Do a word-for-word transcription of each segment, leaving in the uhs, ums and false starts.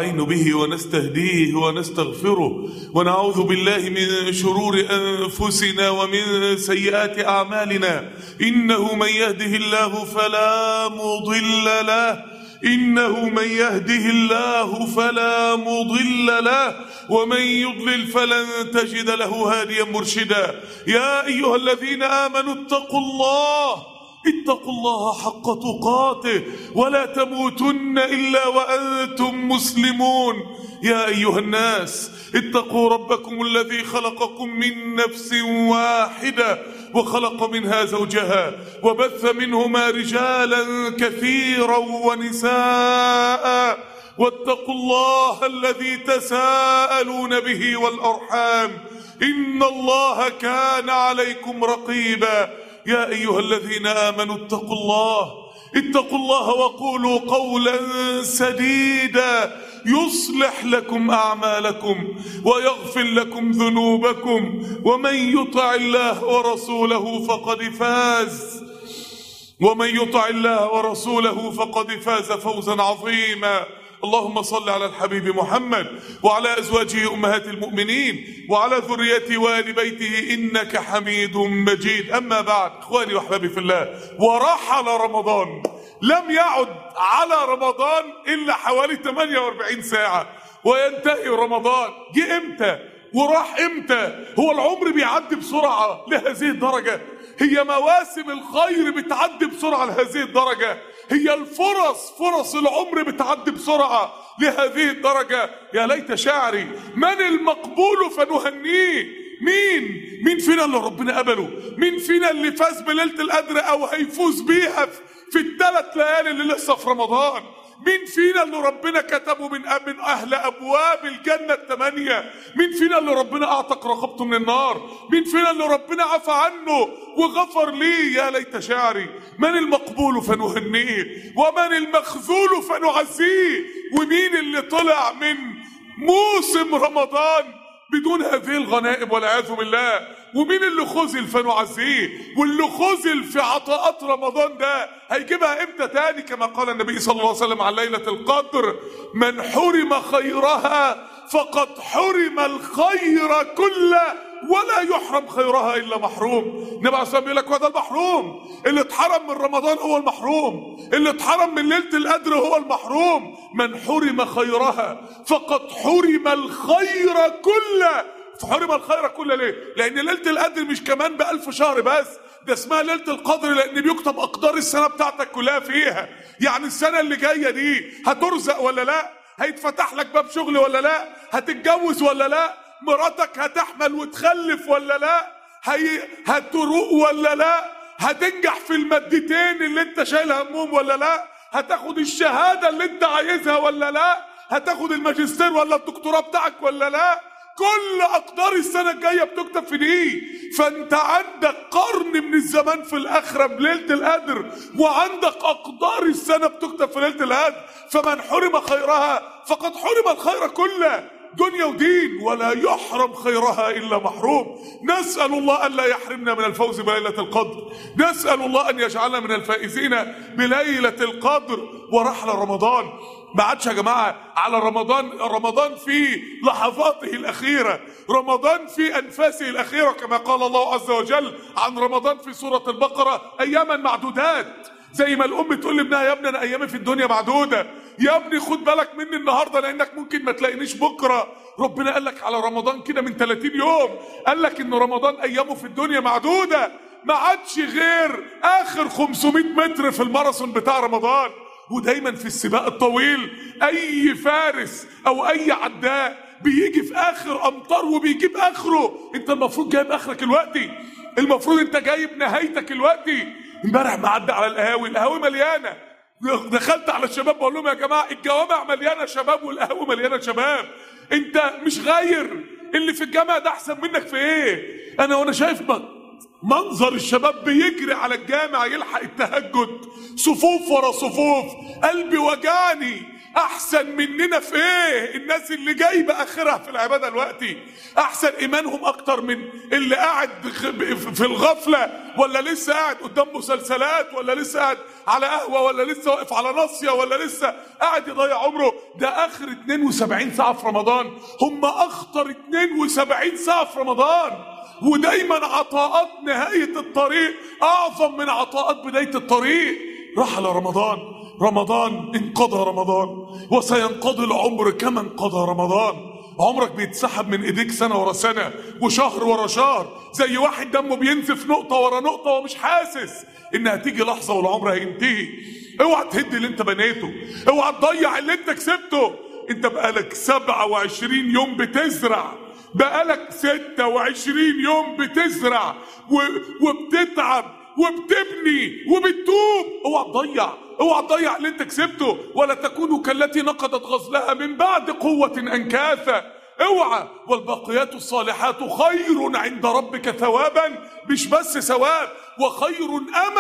ونستعين به ونستهديه ونستغفره، ونعوذ بالله من شرور أنفسنا ومن سيئات أعمالنا. إنه من يهده الله فلا مضل له إنه من يهده الله فلا مضل له ومن يضلل فلن تجد له هاديا مرشدا. يا أيها الذين آمنوا اتقوا الله اتقوا الله حق تقاته ولا تموتن إلا وأنتم مسلمون. يا أيها الناس اتقوا ربكم الذي خلقكم من نفس واحدة وخلق منها زوجها وبث منهما رجالا كثيرا ونساء، واتقوا الله الذي تساءلون به والأرحام إن الله كان عليكم رقيبا. يا أيها الذين آمنوا اتقوا الله اتقوا الله وقولوا قولا سديدا يصلح لكم أعمالكم ويغفر لكم ذنوبكم، ومن يطع الله ورسوله فقد فاز ومن يطع الله ورسوله فقد فاز فوزا عظيما. اللهم صل على الحبيب محمد وعلى أزواجه أمهات المؤمنين وعلى ذريته وآل بيته إنك حميد مجيد. أما بعد، إخواني وأحبابي في الله، ورحل رمضان. لم يعد على رمضان إلا حوالي ثمانية وأربعين ساعة وينتهي رمضان. جه إمتى وراح إمتى؟ هو العمر بيعدي بسرعة لهذه الدرجة؟ هي مواسم الخير بتعدي بسرعة لهذه الدرجة؟ هي الفرص فرص العمر بتعدي بسرعة لهذه الدرجة؟ يا ليت شعري من المقبول فنهنيه. مين مين فينا اللي ربنا قبله؟ مين فينا اللي فاز بليلة القدر او هيفوز بيها في الثلاث ليالي اللي لسه في رمضان؟ مين فينا اللي ربنا كتبه من من اهل ابواب الجنه الثمانيه؟ مين فينا اللي ربنا اعتق رقبته من النار؟ مين فينا اللي ربنا عفى عنه وغفر ليه؟ يا ليت شعري من المقبول فنهنيه ومن المخذول فنعزيه. ومين اللي طلع من موسم رمضان بدون هذه الغنائم والعياذ بالله؟ ومين اللي خذل فنعزيه؟ واللي خذل في عطاءات رمضان ده هيجيبها امتى تاني؟ كما قال النبي صلى الله عليه وسلم عن ليلة القدر: من حرم خيرها فقد حرم الخير كله ولا يحرم خيرها الا محروم. النبي عليه الصلاه والسلام بيقول لك: هو ده المحروم اللي اتحرم من رمضان، هو المحروم اللي اتحرم من ليله القدر، هو المحروم. من حرم خيرها فقد حرم الخير كله. حرم الخير كله ليه؟ لان ليله القدر مش كمان بألف شهر بس، ده اسمها ليله القدر لان بيكتب اقدار السنه بتاعتك كلها فيها. يعني السنه اللي جايه دي هترزق ولا لا؟ هيتفتح لك باب شغل ولا لا؟ هتتجوز ولا لا؟ مراتك هتحمل وتخلف ولا لا؟ هي... هتروق ولا لا؟ هتنجح في المادتين اللي انت شايل همهم ولا لا؟ هتاخد الشهادة اللي انت عايزها ولا لا؟ هتاخد الماجستير ولا الدكتوراه بتاعك ولا لا؟ كل اقدار السنة الجاية بتكتب في دي. فانت عندك قرن من الزمان في الاخرة بليلة القدر، وعندك اقدار السنة بتكتب في ليلة القدر. فمن حرم خيرها فقد حرم الخير كله، دنيا ودين، ولا يحرم خيرها إلا محروم. نسأل الله أن لا يحرمنا من الفوز بليلة القدر، نسأل الله أن يجعلنا من الفائزين بليلة القدر. ورحل رمضان. ما عادش يا جماعة على رمضان، رمضان في لحظاته الأخيرة، رمضان في أنفاسه الأخيرة، كما قال الله عز وجل عن رمضان في سورة البقرة: أياما معدودات. زي ما الام تقول لابنها: يا ابني انا ايامي في الدنيا معدوده، يا ابني خد بالك مني النهارده لانك ممكن ما تلاقينيش بكره. ربنا قال لك على رمضان كده من ثلاثين يوم، قال لك ان رمضان ايامه في الدنيا معدوده. ما عادش غير اخر خمسمائة متر في الماراثون بتاع رمضان. ودايما في السباق الطويل اي فارس او اي عداء بيجي في اخر امتار وبيجيب اخره. انت المفروض جايب اخرك الوقتي، المفروض انت جايب نهايتك الوقتي. امبارح معدي على القهاوي، القهاوي مليانه. دخلت على الشباب بقول لهم: يا جماعه الجوامع مليانه شباب والقهاوي مليانه شباب. انت مش غاير، اللي في الجامع ده احسن منك في ايه؟ انا وانا شايف منظر الشباب بيجري على الجامع يلحق التهجد، صفوف ورا صفوف، قلبي وجعني. احسن مننا في ايه؟ الناس اللي جايبه اخرها في العباده دلوقتي احسن ايمانهم اكتر من اللي قاعد في الغفله، ولا لسه قاعد قدام مسلسلات، ولا لسه قاعد على قهوه، ولا لسه واقف على ناصيه، ولا لسه قاعد يضيع عمره. ده اخر اتنين وسبعين ساعه في رمضان هم اخطر اتنين وسبعين ساعه في رمضان. ودايما عطاءات نهايه الطريق اعظم من عطاءات بدايه الطريق. رحل رمضان، رمضان انقضى رمضان، وسينقضي العمر كما انقضى رمضان. عمرك بيتسحب من ايديك سنه ورا سنه وشهر ورا شهر، زي واحد دمه بينزف نقطه ورا نقطه ومش حاسس ان هتيجي لحظه والعمر هينتهي. اوعى تهد اللي انت بنيته، اوعى تضيع اللي انت كسبته. انت بقالك سبعة وعشرين يوم بتزرع، بقالك ستة وعشرين يوم بتزرع و... وبتتعب وبتبني وبتتوب. اوعى تضيع، اوعى تضيع اللي انت كسبته. ولا تكونوا كالتي نقضت غزلها من بعد قوة انكاثا. اوعى. والباقيات الصالحات خير عند ربك ثوابا، مش بس ثواب، وخير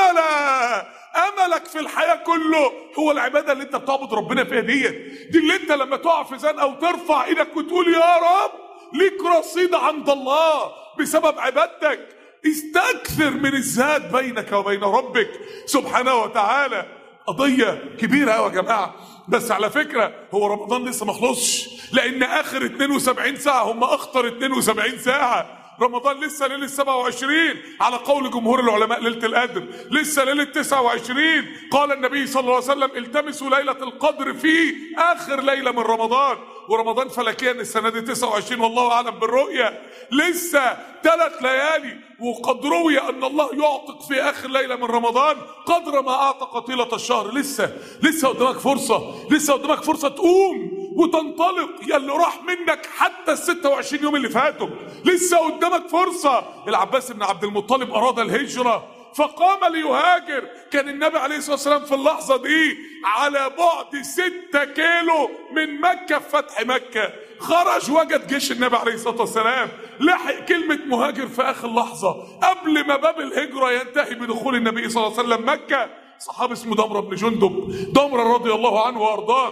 املا. املك في الحياة كله هو العبادة اللي انت بتعبد ربنا فيها ديت. دي اللي انت لما تقع في زنقة وترفع ايدك وتقول يا رب ليك رصيد عند الله بسبب عبادتك. استكثر من الزاد بينك وبين ربك سبحانه وتعالى. قضية كبيرة قوي يا جماعة. بس على فكرة هو رمضان لسه ما خلصش، لأن آخر اتنين وسبعين ساعة هم أخطر اتنين وسبعين ساعة. رمضان لسه ليلة سبعة وعشرين على قول جمهور العلماء ليلة القدر، لسه ليلة تسعة وعشرين. قال النبي صلى الله عليه وسلم التمسوا ليلة القدر في آخر ليلة من رمضان. ورمضان فلكيا السنة دي تسعة وعشرين والله أعلم بالرؤية. لسه ثلاث ليالي، وقد روي أن الله يعتق في آخر ليلة من رمضان قدر ما أعتق طيلة الشهر. لسه لسه قدامك فرصة، لسه قدامك فرصة تقوم وتنطلق يا اللي راح منك حتى الستة وعشرين يوم اللي فاتوا. لسه قدامك فرصة. العباس بن عبد المطلب أراد الهجرة فقام ليهاجر. كان النبي عليه الصلاة والسلام في اللحظة دي على بعد ستة كيلو من مكة في فتح مكة. خرج وجد جيش النبي عليه الصلاة والسلام، لحق كلمة مهاجر في آخر لحظة قبل ما باب الهجرة ينتهي بدخول النبي صلى الله عليه وسلم مكة. صحابي اسمه دمرة بن جندب، دمرة رضي الله عنه وأرضاه،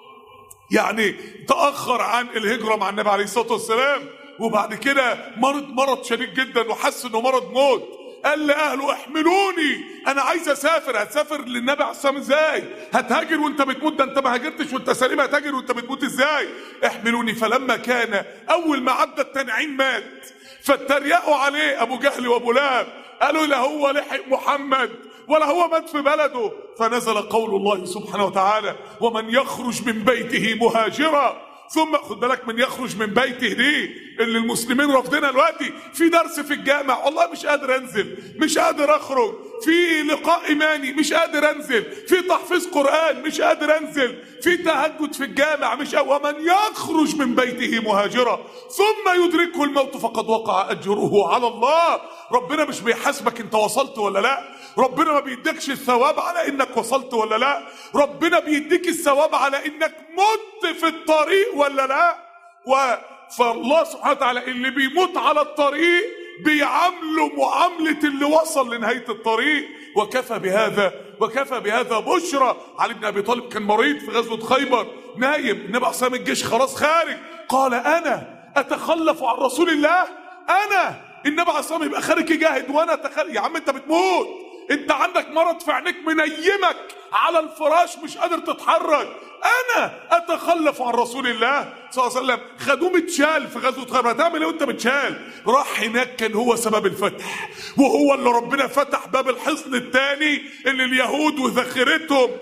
يعني تأخر عن الهجرة مع النبي عليه الصلاة والسلام، وبعد كده مرض مرض شديد جدا وحس انه مرض موت. قال لأهله احملوني، انا عايز اسافر. هتسافر للنبي عليه الصلاة والسلام ازاي؟ هتهاجر وانت بتموت؟ ده انت ما هاجرتش وانت سليم، هتهاجر وانت بتموت ازاي؟ احملوني. فلما كان اول ما عدى التنعيم مات، فاتريقوا عليه ابو جهل وابو لهب، قالوا لا هو لحق محمد ولا هو مات في بلده. فنزل قول الله سبحانه وتعالى ومن يخرج من بيته مهاجرا. ثم خد بالك، من يخرج من بيته دي اللي المسلمين رافضينها دلوقتي. في درس في الجامع والله مش قادر انزل، مش قادر اخرج. في لقاء ايماني مش قادر انزل. في تحفيظ قرآن مش قادر انزل. في تهجد في الجامع مش قادر. ومن يخرج من بيته مهاجرا ثم يدركه الموت فقد وقع اجره على الله. ربنا مش بيحاسبك انت وصلت ولا لا، ربنا ما بيديكش الثواب على انك وصلت ولا لا، ربنا بيديك الثواب على انك مت في الطريق ولا لا. و فالله سبحانه وتعالى اللي بيموت على الطريق بيعامله معاملة اللي وصل لنهاية الطريق. وكفى بهذا وكفى بهذا بشرى. علي بن ابي طالب كان مريض في غزوة خيبر، نايم، النبي عليه الصلاة الجيش خلاص خارج، قال انا اتخلف عن رسول الله؟ انا النبي عليه الصلاة يبقى خارج يجاهد وانا اتخلف؟ يا عم انت بتموت، انت عندك مرض في عينيك منيمك على الفراش مش قادر تتحرك، انا اتخلف عن رسول الله صلى الله عليه وسلم. خدوه متشال في غزوة خيبر. هتعمل ايه وانت متشال؟ راح هناك كان هو سبب الفتح، وهو اللي ربنا فتح باب الحصن الثاني اللي اليهود وذخيرتهم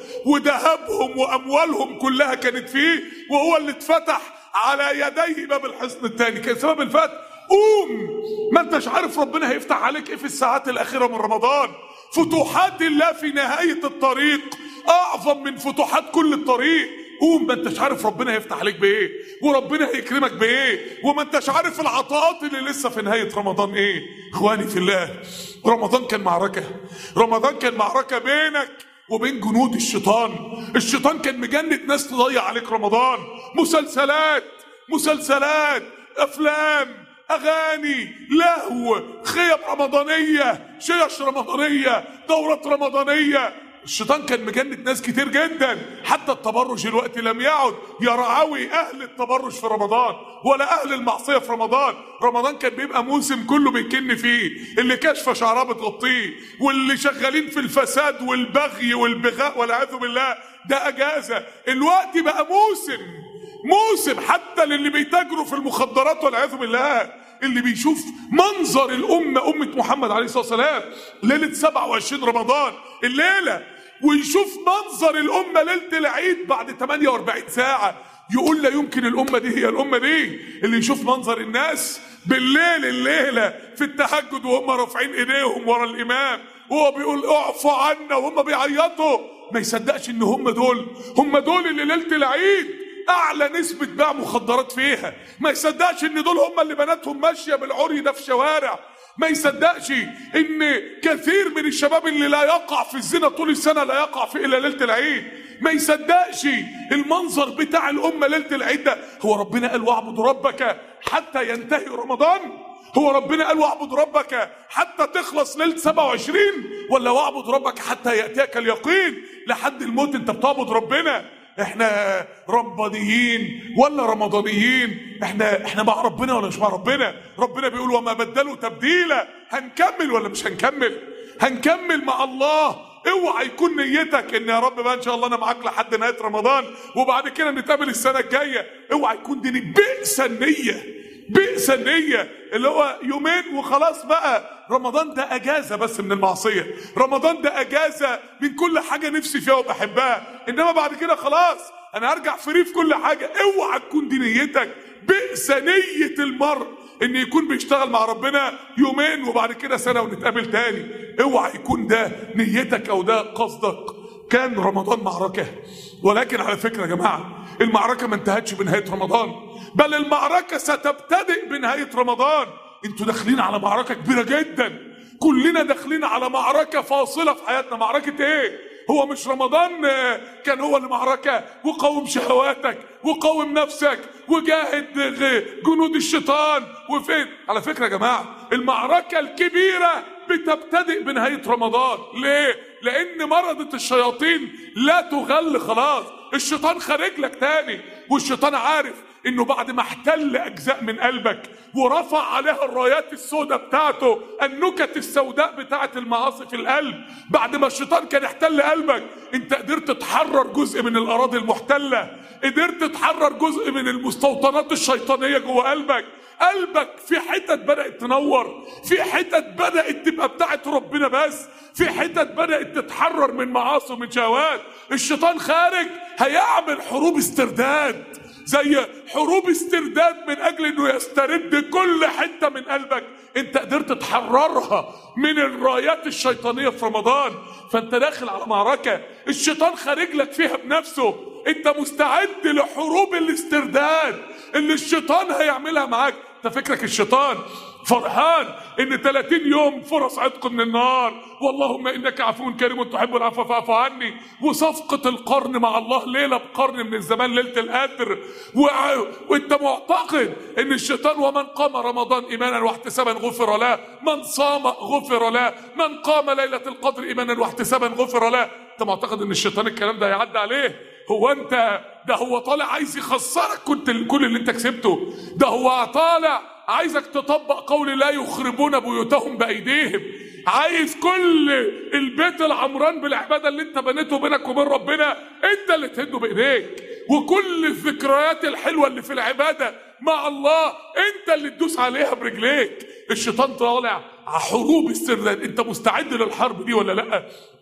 وذهبهم واموالهم كلها كانت فيه، وهو اللي اتفتح على يديه باب الحصن الثاني، كان سبب الفتح. قوم، ما انتش عارف ربنا هيفتح عليك ايه في الساعات الاخيرة من رمضان. فتوحات الله في نهاية الطريق اعظم من فتوحات كل الطريق. قوم، ما انتش عارف ربنا هيفتح عليك بايه، وربنا هيكرمك بايه، وما انتش عارف العطاءات اللي لسه في نهاية رمضان ايه. اخواني في الله، رمضان كان معركة، رمضان كان معركة بينك وبين جنود الشيطان. الشيطان كان مجند ناس تضيع عليك رمضان. مسلسلات مسلسلات افلام، اغاني، لهو، خيب رمضانية، شيش رمضانية، دورات رمضانية، الشيطان كان مجند ناس كتير جدا، حتى التبرج الوقت لم يعد يرعوي اهل التبرج في رمضان ولا اهل المعصيه في رمضان. رمضان كان بيبقى موسم كله بيكن فيه، اللي كشف شعرها بتغطيه، واللي شغالين في الفساد والبغي والبغاء والعياذ بالله ده اجازه. الوقت بقى موسم موسم حتى للي بيتاجروا في المخدرات والعياذ بالله، اللي بيشوف منظر الامه امه محمد عليه الصلاه والسلام ليله سبعة وعشرين رمضان الليله، ويشوف منظر الامه ليله العيد بعد ثمانية وأربعين ساعه، يقول لا يمكن الامه دي هي الامه دي. اللي يشوف منظر الناس بالليل الليله في التهجد وهم رافعين ايديهم ورا الامام وهو بيقول اعفوا عنا وهم بيعيطوا، ما يصدقش ان هم دول هم دول اللي ليله العيد اعلى نسبة بيع مخدرات فيها. ما يصدقش ان دول هم اللي بناتهم ماشية بالعري ده في شوارع. ما يصدقش ان كثير من الشباب اللي لا يقع في الزنا طول السنة لا يقع في الا ليلة العيد. ما يصدقش المنظر بتاع الامة ليلة العيد ده. هو ربنا قال واعبد ربك حتى ينتهي رمضان؟ هو ربنا قال واعبد ربك حتى تخلص ليلة سبعة وعشرين؟ ولا واعبد ربك حتى يأتيك اليقين؟ لحد الموت انت بتعبد ربنا. احنا رمضانيين ولا رمضانيين؟ احنا احنا مع ربنا ولا مش مع ربنا؟ ربنا بيقول وما بدلوا تبديلا. هنكمل ولا مش هنكمل؟ هنكمل مع الله. اوعى يكون نيتك ان يا رب بقى ان شاء الله انا معاك لحد نهايه رمضان وبعد كده نتقابل السنه الجايه. اوعى يكون دي بئس النيه، بئس النيه اللي هو يومين وخلاص بقى. رمضان ده اجازه بس من المعصيه، رمضان ده اجازه من كل حاجه نفسي فيها وبحبها، انما بعد كده خلاص انا هرجع فري في كل حاجه. اوعى تكون دي نيتك. بئس نيه المرء ان يكون بيشتغل مع ربنا يومين وبعد كده سنه ونتقابل تاني. اوعى يكون ده نيتك او ده قصدك. كان رمضان معركه، ولكن على فكره يا جماعه المعركه ما انتهتش بنهايه رمضان، بل المعركه ستبتدئ بنهايه رمضان. انتوا داخلين على معركه كبيره جدا، كلنا داخلين على معركه فاصله في حياتنا. معركه ايه؟ هو مش رمضان كان هو المعركه؟ وقاوم شهواتك وقاوم نفسك وجاهد جنود الشيطان. وفين على فكره يا جماعه المعركه الكبيره بتبتدئ بنهايه رمضان. ليه؟ لان مرضة الشياطين لا تغل خلاص. الشيطان خارج لك تاني، والشيطان عارف انه بعد ما احتل اجزاء من قلبك ورفع عليها الرايات السوداء بتاعته، النكت السوداء بتاعت المعاصي في القلب، بعد ما الشيطان كان احتل قلبك انت قدرت تحرر جزء من الاراضي المحتله، قدرت تحرر جزء من المستوطنات الشيطانيه جوه قلبك. قلبك في حتت بدأت تنور، في حتت بدأت تبقى بتاعت ربنا بس، في حتت بدأت تتحرر من معاصي ومن شهوات. الشيطان خارج هيعمل حروب استرداد، زي حروب استرداد من اجل انه يسترد كل حته من قلبك انت قدرت تحررها من الرايات الشيطانيه في رمضان. فانت داخل على معركه الشيطان خارج لك فيها بنفسه. انت مستعد لحروب الاسترداد اللي الشيطان هيعملها معاك. انت فكرك الشيطان فرحان ان ثلاثين يوم فرص عتق من النار، واللهم انك عفو كريم تحب العفو فاعف عني، وصفقه القرن مع الله ليله بقرن من الزمان ليله القدر، و... وانت معتقد ان الشيطان ومن قام رمضان ايمانا واحتسابا غفر له، من صام غفر له، من قام ليله القدر ايمانا واحتسابا غفر له. انت معتقد ان الشيطان الكلام ده هيعدي عليه؟ هو انت ده هو طالع عايز يخسرك كنت كل اللي انت كسبته. ده هو طالع عايزك تطبق قول لا يخربون بيوتهم بايديهم. عايز كل البيت العمران بالعباده اللي انت بنيته بينك وبين ربنا انت اللي تهده بايديك، وكل الذكريات الحلوه اللي في العباده مع الله انت اللي تدوس عليها برجليك. الشيطان طالع حروب استرداد. انت مستعد للحرب دي ولا لا؟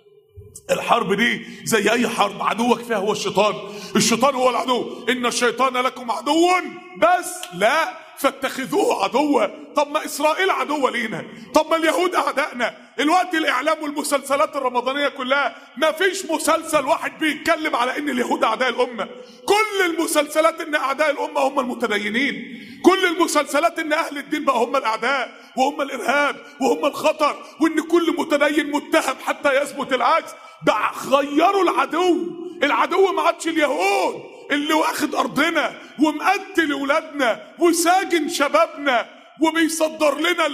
الحرب دي زي اي حرب عدوك فيها هو الشيطان. الشيطان هو العدو. ان الشيطان لكم عدو بس لا فاتخذوه عدوا. طب ما اسرائيل عدوة لينا، طب ما اليهود اعدائنا. الوقت الاعلام والمسلسلات الرمضانية كلها ما فيش مسلسل واحد بيتكلم على ان اليهود اعداء الامة. كل المسلسلات ان اعداء الامة هم المتدينين، كل المسلسلات ان اهل الدين بقى هم الاعداء وهم الارهاب وهم الخطر، وان كل متدين متهم حتى يثبت العكس. ده غيروا العدو. العدو ما عادش اليهود اللي واخد ارضنا ومقتل اولادنا وساجن شبابنا وبيصدر لنا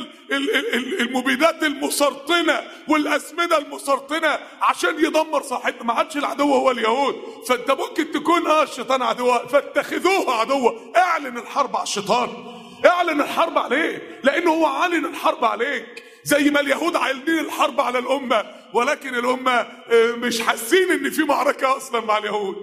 المبيدات المسرطنة والأسمدة المسرطنة عشان يدمر صاحبنا. ما عادش العدو هو اليهود، فانت ممكن تكون اه الشيطان عدوه فاتخذوه عدوه. اعلن الحرب على الشيطان، اعلن الحرب عليه، لانه هو عالن الحرب عليك زي ما اليهود عالنين الحرب على الامه، ولكن الامه مش حاسين ان في معركه اصلا مع اليهود.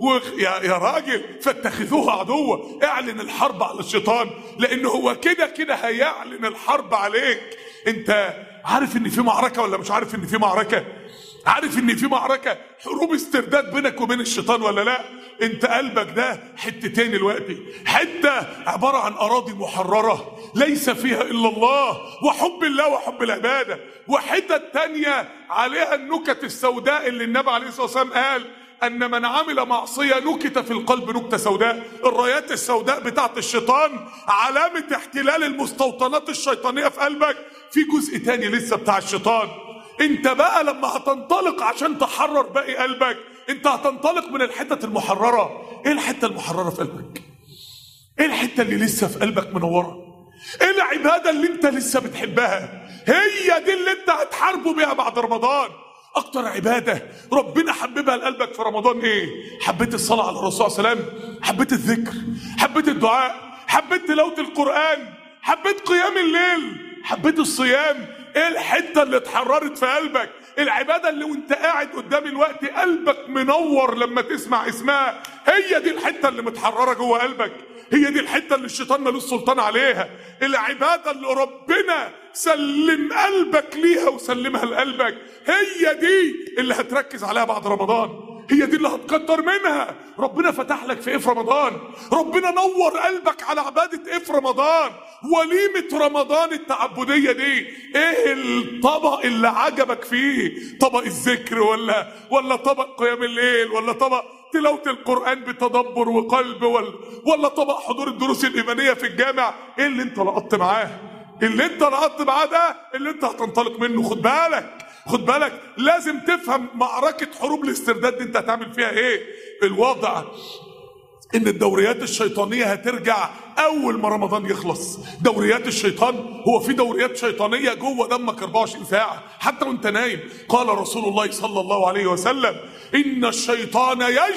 يا يا راجل فاتخذوه عدوه، اعلن الحرب على الشيطان، لانه هو كده كده هيعلن الحرب عليك. انت عارف ان في معركه ولا مش عارف ان في معركه؟ عارف ان في معركه حروب استرداد بينك وبين الشيطان ولا لا؟ انت قلبك ده حتتين دلوقتي، حته عباره عن اراضي محرره ليس فيها الا الله وحب الله وحب العباده، وحته تانيه عليها النكت السوداء اللي النبي عليه الصلاه والسلام قال ان من عمل معصيه نكت في القلب نكته سوداء. الرايات السوداء بتاعت الشيطان علامه احتلال المستوطنات الشيطانيه في قلبك. في جزء تاني لسه بتاع الشيطان. انت بقى لما هتنطلق عشان تحرر باقي قلبك، انت هتنطلق من الحتة المحررة. ايه الحتة المحررة في قلبك؟ ايه الحتة اللي لسه في قلبك منورة؟ ايه العبادة اللي انت لسه بتحبها؟ هي دي اللي انت هتحاربوا بيها بعد رمضان. اكتر عبادة ربنا حببها لقلبك في رمضان ايه؟ حبيت الصلاة على الرسول صلى الله عليه وسلم، حبيت الذكر، حبيت الدعاء، حبيت تلاوة القرآن، حبيت قيام الليل، حبيت الصيام. ايه الحتة اللي اتحررت في قلبك؟ العبادة اللي وانت قاعد قدام الوقت قلبك منور لما تسمع اسمها، هي دي الحتة اللي متحررة جوه قلبك، هي دي الحتة اللي الشيطان ملوش سلطان عليها. العبادة اللي ربنا سلم قلبك ليها وسلمها لقلبك، هي دي اللي هتركز عليها بعد رمضان، هي دي اللي هتكتر منها. ربنا فتح لك في ايه في رمضان؟ ربنا نور قلبك على عبادة ايه في رمضان؟ وليمة رمضان التعبدية دي ايه الطبق اللي عجبك فيه؟ طبق الذكر ولا ولا طبق قيام الليل ولا طبق تلاوة القرآن بتدبر وقلب ولا ولا طبق حضور الدروس الإيمانية في الجامع؟ ايه اللي انت لقطت معاه؟ اللي انت لقطت معاه ده اللي انت هتنطلق منه. خد بالك خد بالك لازم تفهم معركة حروب الاسترداد دي انت هتعمل فيها ايه. الوضع ان الدوريات الشيطانية هترجع اول ما رمضان يخلص. دوريات الشيطان، هو في دوريات شيطانية جوه دمك أربعة وعشرين ساعة حتى وانت نايم. قال رسول الله صلى الله عليه وسلم ان الشيطان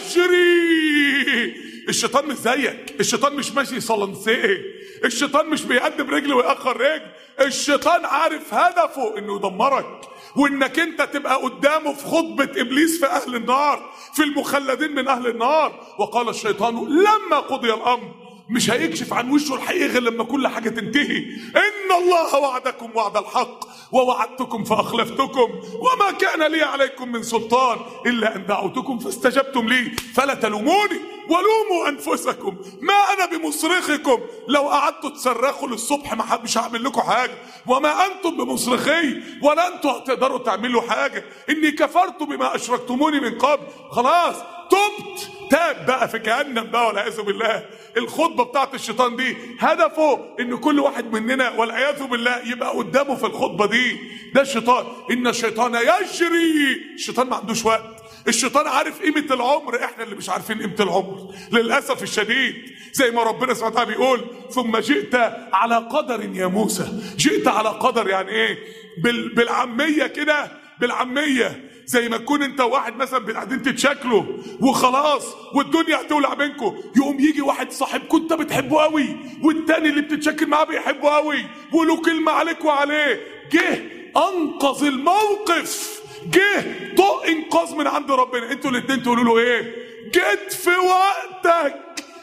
يجري. الشيطان مش زيك، الشيطان مش ماشي صلنسيه، الشيطان مش بيقدم رجل ويأخر رجل، الشيطان عارف هدفه انه يدمرك وانك انت تبقى قدامه في خطبة ابليس في اهل النار، في المخلدين من اهل النار. وقال الشيطان لما قضي الامر، مش هيكشف عن وشه الحقيقة غير لما كل حاجة تنتهي. ان الله وعدكم وعد الحق ووعدتكم فاخلفتكم وما كان لي عليكم من سلطان الا ان دعوتكم فاستجبتم لي فلا تلوموني ولوموا انفسكم ما انا بمصرخكم. لو قعدتوا تصرخوا للصبح ما مش هعمل لكم حاجه، وما انتم بمصرخي ولا انتم هتقدروا تعملوا حاجه. اني كفرت بما اشركتموني من قبل. خلاص تبت، تاب بقى في جهنم بقى والعياذ بالله. الخطبه بتاعت الشيطان دي هدفه ان كل واحد مننا والعياذ بالله يبقى قدامه في الخطبه دي. ده الشيطان، ان الشيطان يجري. الشيطان ما عندوش وقت، الشيطان عارف قيمة العمر، احنا اللي مش عارفين قيمة العمر للأسف الشديد. زي ما ربنا سبحانه وتعالى بيقول ثم جئت على قدر يا موسى. جئت على قدر يعني ايه؟ بال بالعامية كده، بالعامية زي ما تكون انت واحد مثلا قاعدين تتشكلوا وخلاص والدنيا هتولع بينكم، يقوم يجي واحد صاحبكم انت بتحبه قوي والتاني اللي بتتشكل معاه بيحبه قوي وله كلمة عليك وعليه، جه انقذ الموقف، جه طق انقاذ من عند ربنا. انتوا الاثنين تقولوا له ايه؟ جيت في وقتك.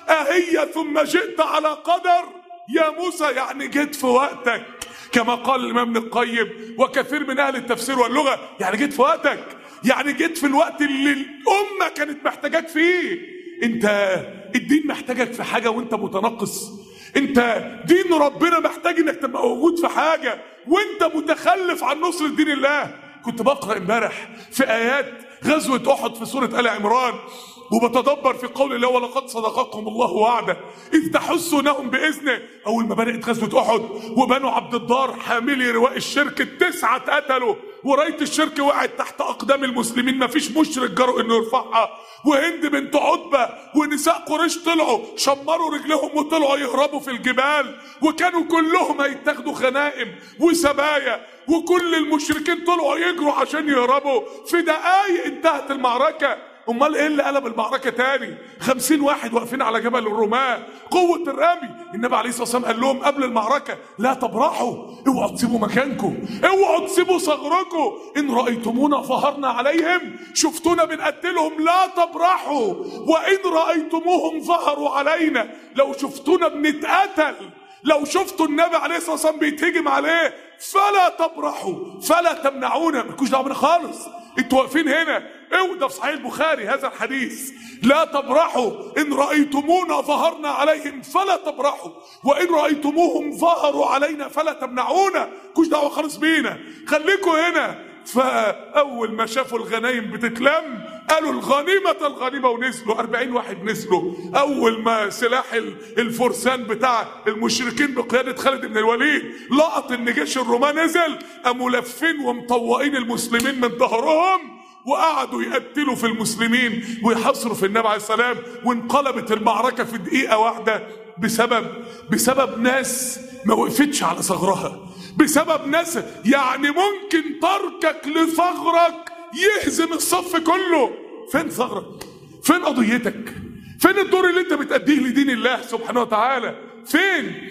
اهي ثم جئت على قدر يا موسى، يعني جيت في وقتك كما قال الامام ابن القيم وكثير من اهل التفسير واللغه. يعني جيت في وقتك، يعني جيت في الوقت اللي الامه كانت محتاجاك فيه. انت الدين محتاجك في حاجه وانت متنقص، انت دين ربنا محتاج انك تبقى موجود في حاجه وانت متخلف عن نصر دين الله. كنت بقرأ امبارح في آيات غزوة أحد في سورة آل عمران، وبتدبر في قول الله ولقد صدقكم الله وعده إذ تحسونهم بإذنه. أول ما بدأت غزوة أحد وبنو عبد الدار حاملي رواء الشرك التسعة اتقتلوا، وراية الشرك وقعت تحت أقدام المسلمين، مفيش مشرك جرؤ إنه يرفعها. وهند بنت عتبة ونساء قريش طلعوا شمروا رجلهم وطلعوا يهربوا في الجبال، وكانوا كلهم هيتاخدوا غنائم وسبايا، وكل المشركين طلعوا يجروا عشان يهربوا. في دقايق انتهت المعركة. امال ايه اللي قلب المعركة تاني؟ خمسين واحد واقفين على جبل الرماة، قوة الرمي. النبي عليه الصلاة والسلام قال لهم قبل المعركة لا تبرحوا، اوعوا تسيبوا مكانكم، اوعوا تسيبوا ثغركم، ان رأيتمونا ظهرنا عليهم، شفتونا بنقتلهم لا تبرحوا، وان رأيتموهم ظهروا علينا، لو شفتونا بنتقتل، لو شفتوا النبي عليه الصلاة والسلام بيتهجم عليه فلا تبرحوا فلا تمنعونا، مالكوش دعوة بينا خالص، انتوا واقفين هنا. اوعوا، ده في صحيح البخاري هذا الحديث، لا تبرحوا ان رأيتمونا ظهرنا عليهم فلا تبرحوا، وان رأيتموهم ظهروا علينا فلا تمنعونا، مالكوش دعوة خالص بينا، خليكوا هنا. فأول ما شافوا الغنايم بتتلم قالوا الغنيمة الغنيمة ونزلوا، أربعين واحد نزلوا. أول ما سلاح الفرسان بتاع المشركين بقيادة خالد بن الوليد لقط إن جيش الرومان نزل، قاموا لافين ومطوقين المسلمين من ظهرهم وقعدوا يقتلوا في المسلمين ويحصروا في النبي عليه السلام. وانقلبت المعركة في دقيقة واحدة بسبب بسبب ناس ما وقفتش على ثغرها، بسبب ناس يعني ممكن تركك لثغرك يهزم الصف كله. فين ثغرك؟ فين قضيتك؟ فين الدور اللي انت بتأديه لدين الله سبحانه وتعالى؟ فين؟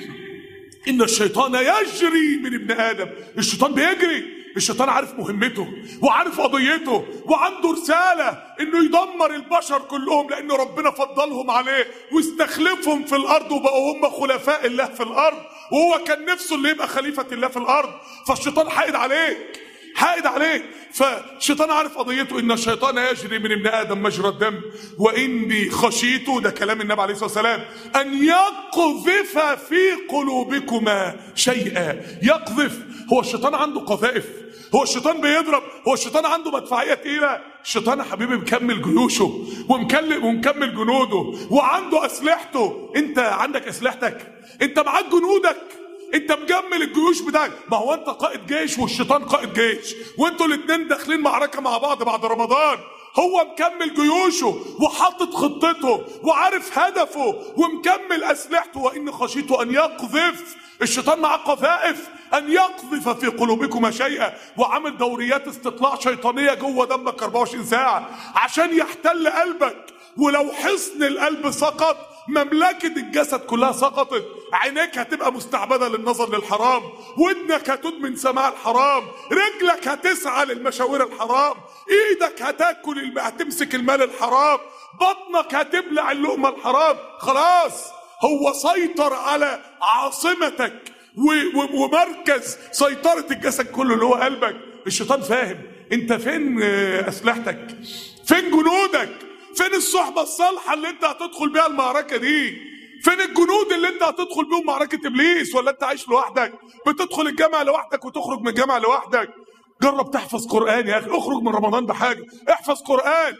إن الشيطان يجري من ابن آدم، الشيطان بيجري، الشيطان عارف مهمته وعارف قضيته وعنده رسالة انه يدمر البشر كلهم، لان ربنا فضلهم عليه واستخلفهم في الارض وبقوا هم خلفاء الله في الارض، وهو كان نفسه اللي يبقى خليفة الله في الارض. فالشيطان حائد عليك، حائد عليك. فالشيطان عارف قضيته، ان الشيطان يجري من ابن ادم مجرى الدم واني خشيته، ده كلام النبي عليه الصلاه والسلام، ان يقذف في قلوبكما شيئا. يقذف، هو الشيطان عنده قذائف، هو الشيطان بيضرب، هو الشيطان عنده مدفعيه تقيله. الشيطان يا حبيبي مكمل جيوشه ومكمل ومكمل جنوده وعنده اسلحته. انت عندك اسلحتك، انت معاك جنودك، انت مجمل الجيوش بتاعك. ما هو انت قائد جيش والشيطان قائد جيش، وانتوا الاثنين داخلين معركه مع بعض بعد رمضان. هو مكمل جيوشه وحاطط خطته وعارف هدفه ومكمل اسلحته. وان خشيته ان يقذف، الشيطان معاه قذائف، ان يقذف في قلوبكما شيئا، وعامل دوريات استطلاع شيطانيه جوه دمك أربعة وعشرين ساعه عشان يحتل قلبك. ولو حصن القلب سقط مملكة الجسد كلها سقطت. عينيك هتبقى مستعبدة للنظر للحرام، ودنك هتدمن سماع الحرام، رجلك هتسعى للمشاوير الحرام، ايدك هتاكل الم... هتمسك المال الحرام، بطنك هتبلع اللقمة الحرام. خلاص هو سيطر على عاصمتك و... و... ومركز سيطرة الجسد كله اللي هو قلبك. الشيطان فاهم انت فين اسلحتك، فين جنودك، فين الصحبة الصالحة اللي انت هتدخل بيها المعركة دي، فين الجنود اللي انت هتدخل بيهم معركة ابليس. ولا انت عايش لوحدك، بتدخل الجامعة لوحدك وتخرج من الجامعة لوحدك. جرب تحفظ قرآن يا اخي، اخرج من رمضان بحاجة، احفظ قرآن،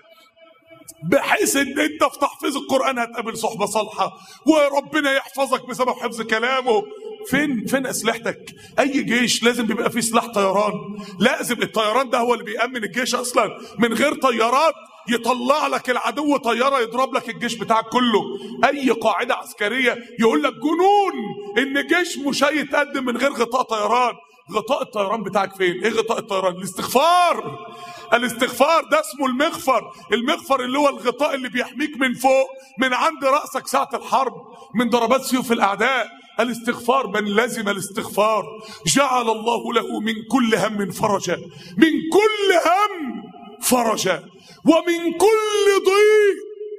بحيث ان انت في تحفيظ القرآن هتقابل صحبة صالحة وربنا يحفظك بسبب حفظ كلامه. فين فين اسلحتك؟ اي جيش لازم بيبقى فيه سلاح طيران، لازم الطيران ده هو اللي بيأمن الجيش اصلا. من غير طيارات يطلع لك العدو طيارة يضرب لك الجيش بتاعك كله. اي قاعدة عسكرية يقول لك جنون ان جيش مش هيتقدم من غير غطاء طيران. غطاء الطيران بتاعك فين؟ ايه غطاء الطيران؟ الاستغفار. الاستغفار ده اسمه المغفر. المغفر اللي هو الغطاء اللي بيحميك من فوق، من عند رأسك ساعة الحرب، من ضربات سيوف الاعداء. الاستغفار، من لزم الاستغفار جعل الله له من كل هم فرجا، من كل هم فرجا، ومن كل ضيق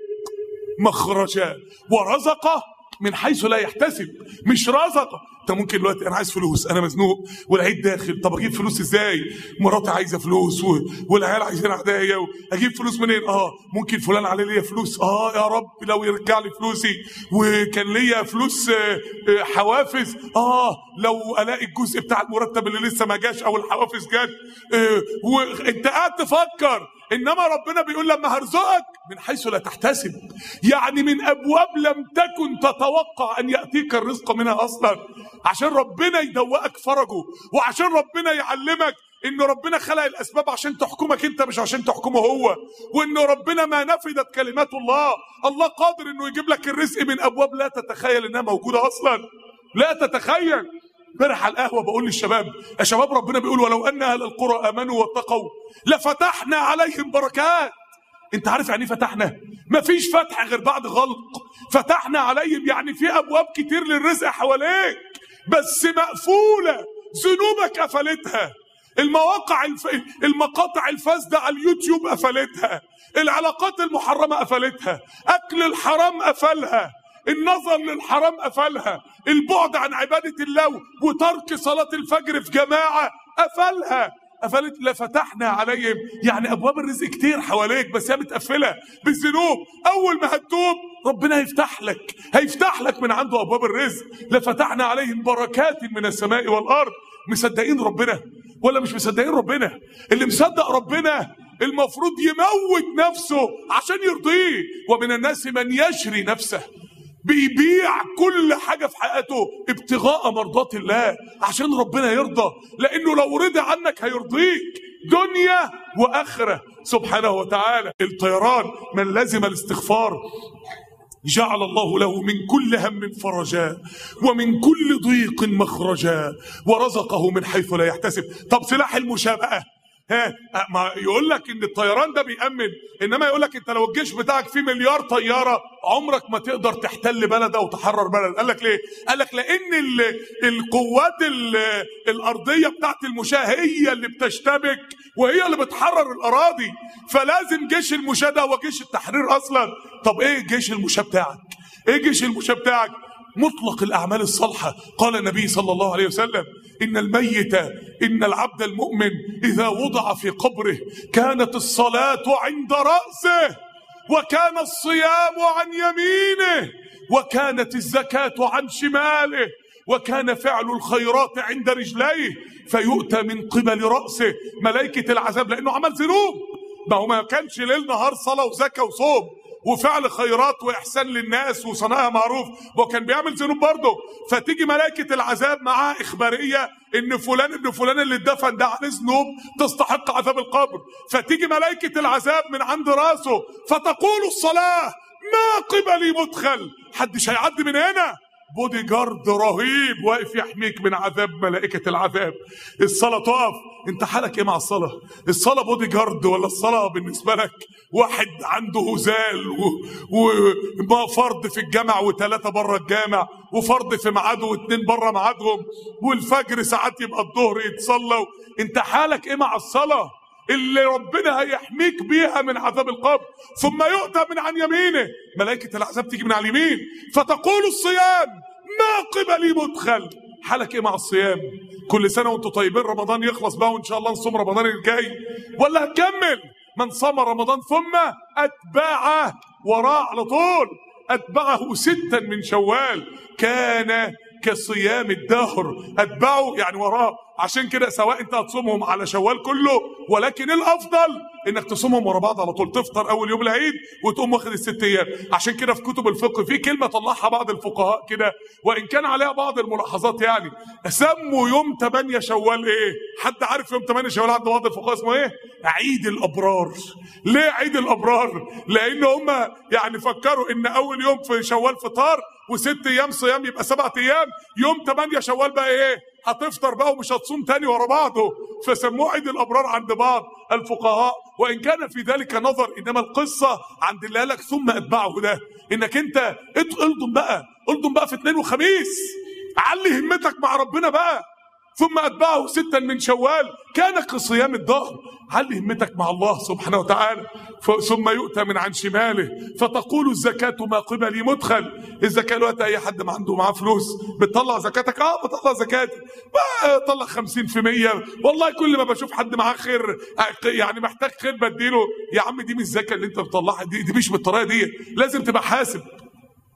مخرجا، ورزقه من حيث لا يحتسب. مش رزقه، انت ممكن دلوقتي انا عايز فلوس، انا مزنوق والعيد داخل، طب اجيب فلوس ازاي؟ مراتي عايزه فلوس و... والعيال عايزين هدايا، اجيب فلوس منين؟ اه ممكن فلان عليه ليا فلوس، اه يا رب لو يرجع لي فلوسي، وكان ليا فلوس آه آه حوافز، اه لو الاقي الجزء بتاع المرتب اللي لسه ما جاش او الحوافز جت. آه وانت قاعد تفكر انما ربنا بيقول لما هرزقك من حيث لا تحتسب، يعني من ابواب لم تكن تتوقع ان ياتيك الرزق منها اصلا، عشان ربنا يدوقك فرجه، وعشان ربنا يعلمك ان ربنا خلق الاسباب عشان تحكمك انت مش عشان تحكمه هو، وان ربنا ما نفذت كلمات الله، الله قادر انه يجيب لك الرزق من ابواب لا تتخيل انها موجوده اصلا، لا تتخيل. امبارح على القهوه بقول للشباب، يا شباب ربنا بيقول ولو ان اهل القرى امنوا واتقوا لفتحنا عليهم بركات. انت عارف يعني ايه فتحنا؟ مفيش فتح غير بعد غلق. فتحنا عليهم يعني في ابواب كتير للرزق حواليك بس مقفوله، ذنوبك قفلتها، المواقع الف... المقاطع الفاسده على اليوتيوب قفلتها، العلاقات المحرمه قفلتها، اكل الحرام قفلها، النظر للحرام قفلها، البعد عن عباده الله وترك صلاه الفجر في جماعه قفلها، قفلت. لفتحنا عليهم يعني ابواب الرزق كتير حواليك بس هي متقفله بالذنوب. اول ما هتتوب ربنا هيفتح لك، هيفتح لك من عنده ابواب الرزق. لفتحنا عليهم بركات من السماء والارض. مصدقين ربنا ولا مش مصدقين ربنا؟ اللي مصدق ربنا المفروض يموت نفسه عشان يرضيه. ومن الناس من يشري نفسه، بيبيع كل حاجة في حياته ابتغاء مرضات الله عشان ربنا يرضى، لأنه لو رضي عنك هيرضيك دنيا وآخرة سبحانه وتعالى. الطيران من لازم الاستغفار جعل الله له من كل هم فرجا ومن كل ضيق مخرجا ورزقه من حيث لا يحتسب. طب سلاح المشابهة، ها ما يقول لك ان الطيران ده بيأمن، انما يقول لك انت لو الجيش بتاعك فيه مليار طياره عمرك ما تقدر تحتل بلد او تحرر بلد. قال لك ليه؟ قال لك لان ال القوات ال الارضيه بتاعت المشاة هي اللي بتشتبك وهي اللي بتحرر الاراضي، فلازم جيش المشاة ده هو جيش التحرير اصلا. طب ايه جيش المشاة بتاعك؟ ايه جيش المشاة بتاعك؟ مطلق الأعمال الصالحة. قال النبي صلى الله عليه وسلم إن الميت إن العبد المؤمن إذا وضع في قبره كانت الصلاة عند رأسه وكان الصيام عن يمينه وكانت الزكاة عن شماله وكان فعل الخيرات عند رجليه فيؤتى من قبل رأسه ملائكة العذاب لأنه عمل ذنوب. ما هو ما كانش ليل نهار صلاة وزكاة وصوم وفعل خيرات واحسان للناس وصناعه معروف، وكان بيعمل ذنوب برضه. فتيجي ملائكه العذاب معاه اخباريه ان فلان ابن فلان اللي اتدفن ده عليه ذنوب تستحق عذاب القبر. فتيجي ملائكه العذاب من عند راسه فتقول الصلاه ما قبلي مدخل، حدش هيعدي من هنا. بودي جارد رهيب واقف يحميك من عذاب ملائكة العذاب. الصلاة تقف، انت حالك ايه مع الصلاة؟ الصلاة بودي جارد ولا الصلاة بالنسبة لك واحد عنده هزال وما فرض في الجامع وثلاثة بره الجامع وفرض في ميعاده واثنين بره ميعادهم والفجر ساعات يبقى الظهر يتصلوا. انت حالك ايه مع الصلاة اللي ربنا هيحميك بيها من عذاب القبر؟ ثم يؤتى من عن يمينه، ملائكة العذاب تيجي من على اليمين فتقول الصيام ما قبلي مدخل. حالك ايه مع الصيام؟ كل سنة وانتم طيبين، رمضان يخلص بقى وان شاء الله نصوم رمضان الجاي ولا هتكمل؟ من صام رمضان ثم اتبعه وراه على طول، اتبعه ستا من شوال كان كصيام الدهر. اتبعه يعني وراه. عشان كده سواء انت هتصومهم على شوال كله، ولكن الافضل انك تصومهم ورا بعض على طول، تفطر اول يوم العيد وتقوم واخد الست ايام. عشان كده في كتب الفقه في كلمه طلعها بعض الفقهاء كده وان كان عليها بعض الملاحظات، يعني سموا يوم ثمانية شوال ايه؟ حد عارف يوم ثمانية شوال عند بعض الفقهاء اسمه ايه؟ عيد الابرار. ليه عيد الابرار؟ لان هم يعني فكروا ان اول يوم في شوال فطار وست ايام صيام يبقى سبعة ايام، يوم ثمانية شوال بقى ايه؟ هتفطر بقى ومش هتصوم تاني ورا بعضه، فسموه عيد الابرار عند بعض الفقهاء. وان كان في ذلك نظر، انما القصه عند اللي قالك ثم اتبعه ده انك انت الضم بقى الضم بقى في اثنين وخميس، علي همتك مع ربنا بقى. ثم اتبعه ستا من شوال كان كصيام الدهر، علي همتك مع الله سبحانه وتعالى. ثم يؤتى من عن شماله فتقول الزكاة ما قبلي مدخل. الزكاة الوقت اي حد ما عنده معاه فلوس بتطلع زكاتك؟ اه بطلع زكاتي، بطلع خمسين في مية. والله كل ما بشوف حد معاه خير يعني محتاج خير بديله. يا عم دي مش الزكاة اللي انت بتطلعها، دي, دي مش بالطريقة دي، لازم تبقى حاسب.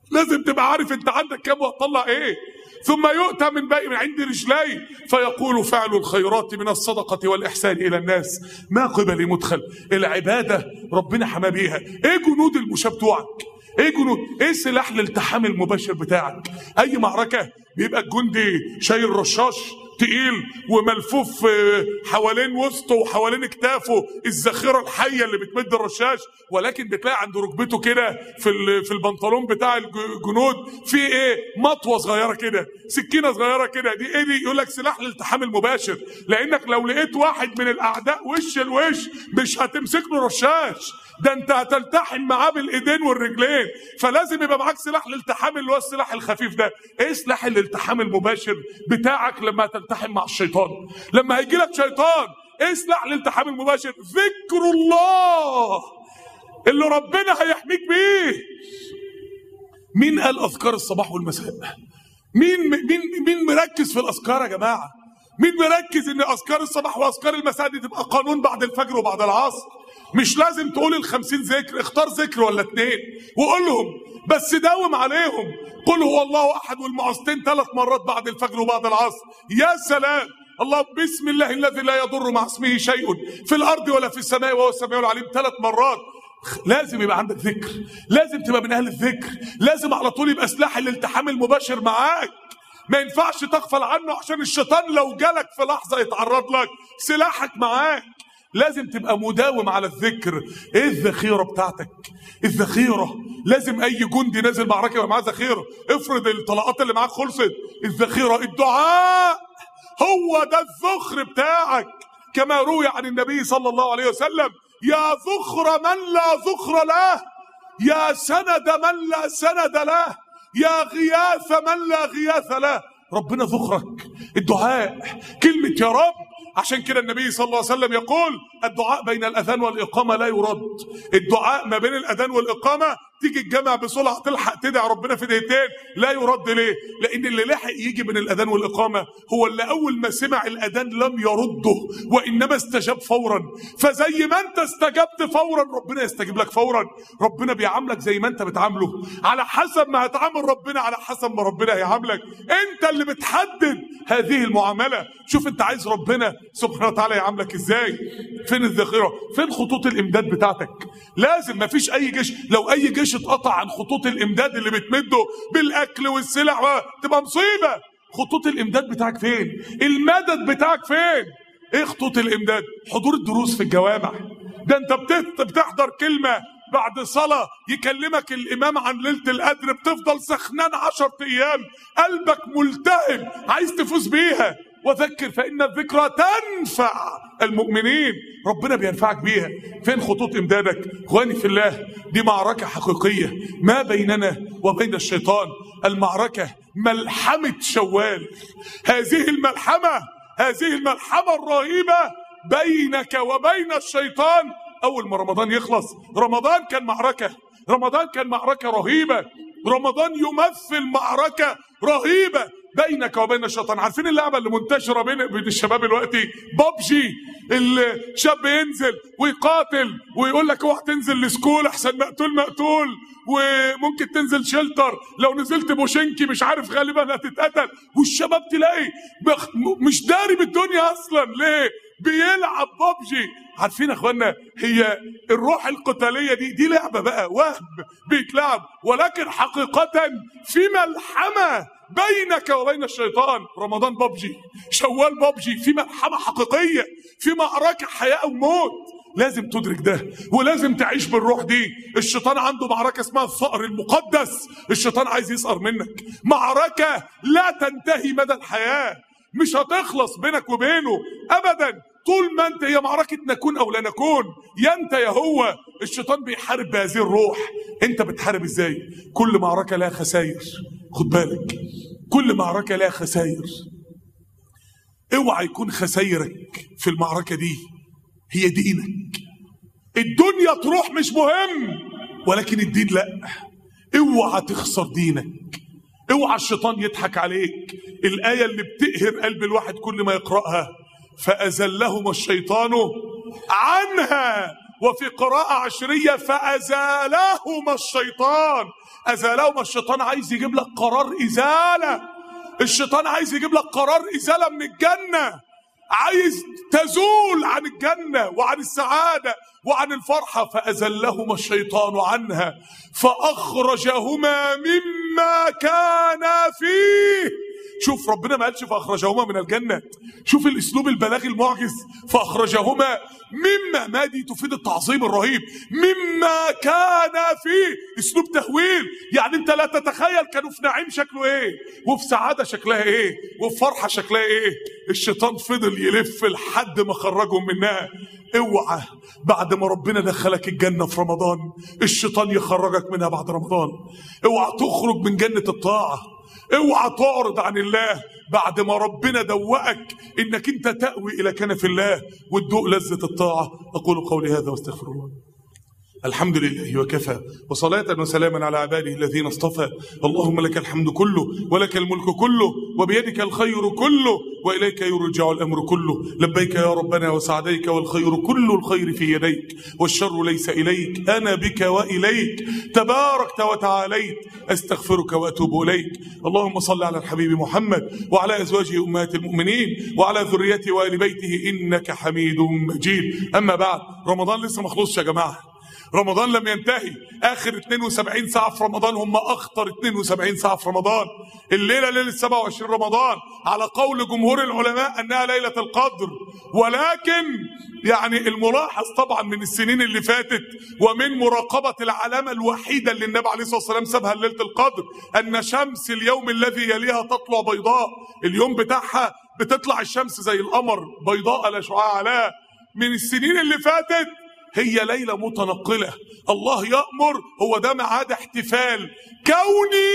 لازم تبقى عارف انت عندك كام وهتطلع ايه. ثم يؤتى من باقي من عند رجليه فيقول فعل الخيرات من الصدقة والإحسان إلى الناس ما قبل مدخل. العبادة ربنا حمى بيها. ايه جنود المشاة بتوعك؟ ايه جنود؟ ايه سلاح الالتحام المباشر بتاعك؟ اي معركة بيبقى الجندي شايل رشاش تقيل وملفوف حوالين وسطه وحوالين اكتافه الذخيره الحيه اللي بتمد الرشاش، ولكن بتلاقي عند ركبته كده في في البنطلون بتاع الجنود في ايه؟ مطوه صغيره كده، سكينه صغيره كده. دي ايه دي؟ يقول لك سلاح الالتحام المباشر، لانك لو لقيت واحد من الاعداء وش لوش مش هتمسك له رشاش، ده انت هتلتحم معاه بالايدين والرجلين. فلازم يبقى معاك سلاح الالتحام اللي هو السلاح الخفيف ده. ايه سلاح الالتحام المباشر بتاعك لما تلتحم مع الشيطان؟ لما هيجي لك شيطان ايه سلاح الالتحام المباشر؟ ذكر الله اللي ربنا هيحميك بيه. مين قال اذكار الصباح والمساء؟ مين مين مين مركز في الاذكار يا جماعه؟ مين مركز ان اذكار الصباح واذكار المساء دي تبقى قانون بعد الفجر وبعد العصر؟ مش لازم تقول الخمسين ذكر، اختار ذكر ولا اتنين وقولهم، بس داوم عليهم. قل هو الله احد والمعوذتين ثلاث مرات بعد الفجر وبعد العصر. يا سلام. الله بسم الله الذي لا يضر مع اسمه شيء في الارض ولا في السماء وهو السميع العليم ثلاث مرات. لازم يبقى عندك ذكر، لازم تبقى من اهل الذكر، لازم على طول يبقى سلاح الالتحام المباشر معاك. ما ينفعش تغفل عنه عشان الشيطان لو جالك في لحظه يتعرض لك، سلاحك معاك. لازم تبقى مداوم على الذكر. ايه الذخيره بتاعتك؟ الذخيره لازم اي جندي نازل معركه يبقى معاه ذخيره. افرض الطلقات اللي معاك خلصت، الذخيره الدعاء هو ده الذخر بتاعك، كما روي عن النبي صلى الله عليه وسلم: يا ذخر من لا ذخر له، يا سند من لا سند له، يا غياث من لا غياث له. ربنا ذخرك الدعاء، كلمة يا رب. عشان كده النبي صلى الله عليه وسلم يقول: الدعاء بين الأذان والإقامة لا يرد. الدعاء ما بين الأذان والإقامة تيجي الجامع بسرعة تلحق تدعي ربنا في دقيقتين لا يرد. ليه؟ لأن اللي لحق يجي من الأذان والإقامة هو اللي أول ما سمع الأذان لم يرده وإنما استجاب فورا. فزي ما أنت استجبت فورا ربنا يستجيب لك فورا. ربنا بيعاملك زي ما أنت بتعامله، على حسب ما هتعامل ربنا على حسب ما ربنا هيعاملك. أنت اللي بتحدد هذه المعاملة. شوف أنت عايز ربنا سبحانه وتعالى يعاملك إزاي. فين الذخيرة؟ فين خطوط الإمداد بتاعتك؟ لازم ما فيش أي جيش، لو أي جيش اتقطع عن خطوط الامداد اللي بتمده بالاكل والسلع تبقى مصيبه. خطوط الامداد بتاعك فين؟ المدد بتاعك فين؟ ايه خطوط الامداد؟ حضور الدروس في الجوامع. ده انت بتحضر كلمه بعد صلاه يكلمك الامام عن ليله القدر، بتفضل سخنان عشرة ايام، قلبك ملتهب عايز تفوز بيها. وذكر فإن الذكرى تنفع المؤمنين. ربنا بينفعك بيها. فين خطوط إمدادك؟ اخواني في الله، دي معركة حقيقية ما بيننا وبين الشيطان. المعركة ملحمة شوال. هذه الملحمة هذه الملحمة الرهيبة بينك وبين الشيطان. أول ما رمضان يخلص، رمضان كان معركة رمضان كان معركة رهيبة. رمضان يمثل معركة رهيبة بينك وبين الشيطان. عارفين اللعبة اللي منتشرة بين بين الشباب دلوقتي؟ بابجي. الشاب ينزل ويقاتل ويقول لك اوعى تنزل لسكول احسن مقتول مقتول، وممكن تنزل شلتر لو نزلت بوشنكي مش عارف غالبا هتتقتل. والشباب تلاقي مش داري بالدنيا اصلا. ليه؟ بيلعب بابجي. عارفين يا اخوانا، هي الروح القتاليه دي دي لعبه بقى، وهم بيتلعب، ولكن حقيقه في ملحمه بينك وبين الشيطان. رمضان بابجي، شوال بابجي، في ملحمه حقيقيه، في معركه حياه وموت. لازم تدرك ده ولازم تعيش بالروح دي. الشيطان عنده معركه اسمها الثأر المقدس. الشيطان عايز يسأر منك، معركه لا تنتهي مدى الحياه، مش هتخلص بينك وبينه ابدا. طول ما انت، هي معركة نكون او لا نكون، يا انت يا هو. الشيطان بيحارب بهذه الروح. انت بتحارب ازاي؟ كل معركة لها خسائر، خد بالك، كل معركة لها خسائر. اوعى يكون خسائرك في المعركة دي هي دينك. الدنيا تروح مش مهم، ولكن الدين لا. اوعى تخسر دينك، اوعى الشيطان يضحك عليك. الآية اللي بتقهر قلب الواحد كل ما يقرأها: فأزلهم الشيطان عنها وفي قراءة عشرية فأزالهما الشيطان. أزالهما الشيطان عايز يجيب لك قرار إزالة. الشيطان عايز يجيب لك قرار إزالة من الجنة، عايز تزول عن الجنة وعن السعادة وعن الفرحة. فأزلهما الشيطان عنها فأخرجهما مما كانا فيه. شوف ربنا ما قالش فأخرجهما من الجنة، شوف الأسلوب البلاغي المعجز. فأخرجهما مما، ما دي تفيد التعظيم الرهيب، مما كان فيه، أسلوب تهويل. يعني أنت لا تتخيل كانوا في نعيم شكله إيه، وفي سعادة شكلها إيه، وفي فرحة شكلها إيه. الشيطان فضل يلف لحد ما خرجهم منها. اوعى بعد ما ربنا دخلك الجنة في رمضان الشيطان يخرجك منها بعد رمضان. اوعى تخرج من جنة الطاعة، اوعى تعرض عن الله بعد ما ربنا دوقك انك انت تأوي الى كنف الله وتدوق لذة الطاعة. اقول قولي هذا واستغفر الله. الحمد لله وكفى، وصلاة وسلاما على عباده الذين اصطفى. اللهم لك الحمد كله ولك الملك كله وبيدك الخير كله وإليك يرجع الأمر كله. لبيك يا ربنا وسعديك، والخير كل الخير في يديك والشر ليس إليك. أنا بك وإليك تباركت وتعاليت، أستغفرك وأتوب إليك. اللهم صل على الحبيب محمد وعلى أزواجه أمهات المؤمنين وعلى ذريته وآل بيته إنك حميد مجيد. أما بعد، رمضان لسه ما خلصش يا جماعة، رمضان لم ينتهي. اخر اثنين وسبعين ساعة في رمضان هم اخطر اثنين وسبعين ساعة في رمضان. الليلة ليلة سبعة وعشرين رمضان على قول جمهور العلماء انها ليلة القدر، ولكن يعني الملاحظ طبعا من السنين اللي فاتت ومن مراقبة العلامة الوحيدة اللي النبي عليه الصلاة والسلام سابها ليلة القدر ان شمس اليوم الذي يليها تطلع بيضاء. اليوم بتاعها بتطلع الشمس زي القمر بيضاء لا شعاع عليها. من السنين اللي فاتت هي ليلة متنقلة، الله يأمر، هو ده ميعاد احتفال كوني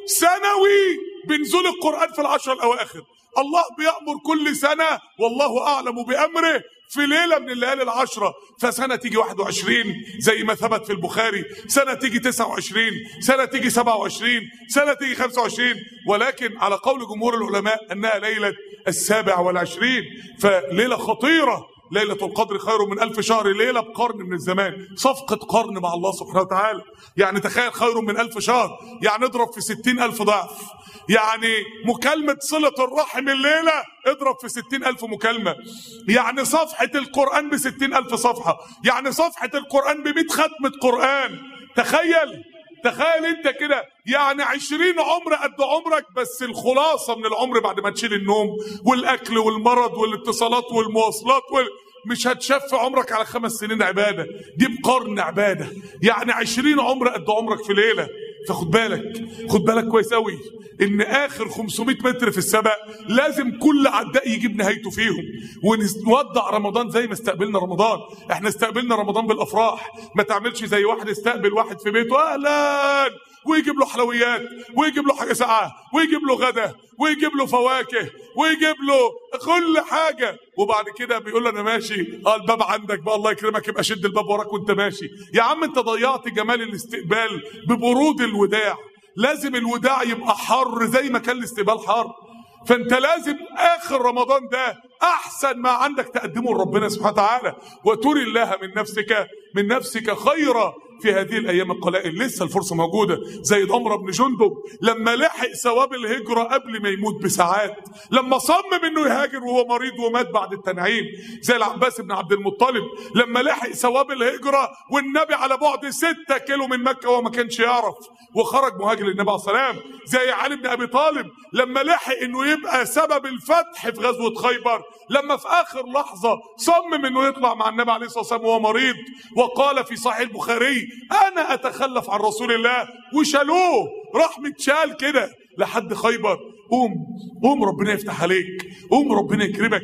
سنوي بنزول القرآن في العشر الأواخر. الله بيأمر كل سنة والله أعلم بأمره في ليلة من الليالي العشرة. فسنة تيجي واحد وعشرين زي ما ثبت في البخاري، سنة تيجي تسعة وعشرين، سنة تيجي سبعة وعشرين، سنة تيجي خمسة وعشرين، ولكن على قول جمهور العلماء أنها ليلة السابع والعشرين. فليلة خطيرة، ليلة القدر خير من ألف شهر، ليلة بقرن من الزمان، صفقة قرن مع الله سبحانه وتعالى. يعني تخيل خير من ألف شهر، يعني اضرب في ستين ألف ضعف. يعني مكالمة صلة الرحم الليلة اضرب في ستين ألف مكالمة. يعني صفحة القرآن بستين ألف صفحة، يعني صفحة القرآن بمئة ختمة قرآن. تخيل تخيل انت كده، يعني عشرين عمر قد عمرك، بس الخلاصة من العمر بعد ما تشيل النوم والأكل والمرض والاتصالات والمواصلات وال... مش هتشف عمرك على خمس سنين عبادة، دي بقرن عبادة. يعني عشرين عمر قد عمرك في ليلة. فخد بالك خد بالك كويس قوي ان اخر خمسمائة متر في السبق لازم كل عداء يجيب نهايته فيهم. ونودع رمضان زي ما استقبلنا رمضان. احنا استقبلنا رمضان بالافراح، ما تعملش زي واحد استقبل واحد في بيته اهلا ويجيب له حلويات ويجيب له حاجه ساقعه ويجيب له غدا ويجيب له فواكه ويجيب له كل حاجه، وبعد كده بيقول له انا ماشي، اه الباب عندك بقى الله يكرمك يبقى شد الباب وراك وانت ماشي. يا عم انت ضيعت جمال الاستقبال ببرود الوداع. لازم الوداع يبقى حر زي ما كان الاستقبال حر. فانت لازم اخر رمضان ده احسن ما عندك تقدمه لربنا سبحانه وتعالى، وتري الله من نفسك من نفسك خيرا في هذه الايام القلائل. لسه الفرصه موجوده. زي عمرو بن جندب لما لحق ثواب الهجره قبل ما يموت بساعات، لما صمم انه يهاجر وهو مريض ومات بعد التنعيم. زي العباس بن عبد المطلب لما لحق ثواب الهجره والنبي على بعد ستة كيلو من مكه وهو ما كانش يعرف وخرج مهاجر للنبي عليه الصلاه والسلام. زي علي بن ابي طالب لما لحق انه يبقى سبب الفتح في غزوه خيبر، لما في اخر لحظه صمم انه يطلع مع النبي عليه الصلاه والسلام وهو مريض، وقال في صحيح البخاري انا اتخلف عن رسول الله، وشالوه راح متشال كده لحد خيبر. قوم قوم ربنا يفتح عليك، قوم ربنا يكرمك،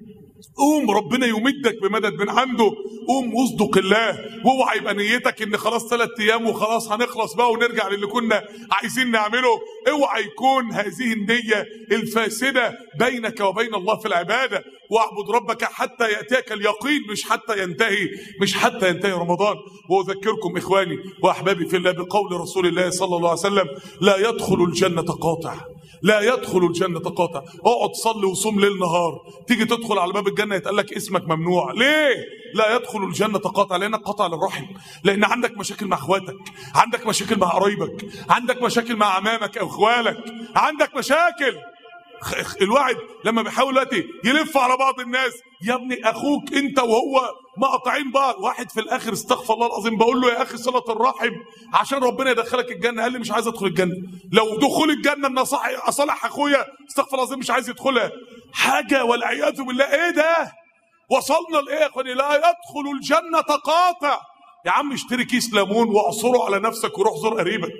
قوم ربنا يمدك بمدد من عنده. قوم واصدق الله، واوعى يبقى نيتك ان خلاص ثلاث ايام وخلاص هنخلص بقى ونرجع للي كنا عايزين نعمله. اوعى يكون هذه النية الفاسدة بينك وبين الله في العبادة. واعبد ربك حتى يأتيك اليقين، مش حتى ينتهي مش حتى ينتهي رمضان. واذكركم اخواني واحبابي في الله بقول رسول الله صلى الله عليه وسلم: لا يدخل الجنة قاطع، لا يدخل الجنة قاطع. اقعد صلي وصوم ليل نهار، تيجي تدخل على باب الجنة يتقال لك اسمك ممنوع. ليه؟ لا يدخل الجنة قاطع، لأنك قاطع للرحم، لأن عندك مشاكل مع اخواتك، عندك مشاكل مع قرايبك، عندك مشاكل مع عمامك أو اخوالك، عندك مشاكل. الواحد لما بيحاول دلوقتي يلف على بعض الناس، يا ابني اخوك انت وهو مقاطعين بعض. واحد في الاخر استغفر الله العظيم بقول له يا اخي صلة الرحم عشان ربنا يدخلك الجنة، قال لي مش عايز ادخل الجنة. لو دخول الجنة ان اصالح اخويا استغفر الله العظيم مش عايز يدخلها. حاجة والعياذ بالله. ايه ده؟ وصلنا لايه يا اخواني؟ لا يدخل الجنة قاطع. يا عم اشتري كيس ليمون واعصره على نفسك وروح زور قريبك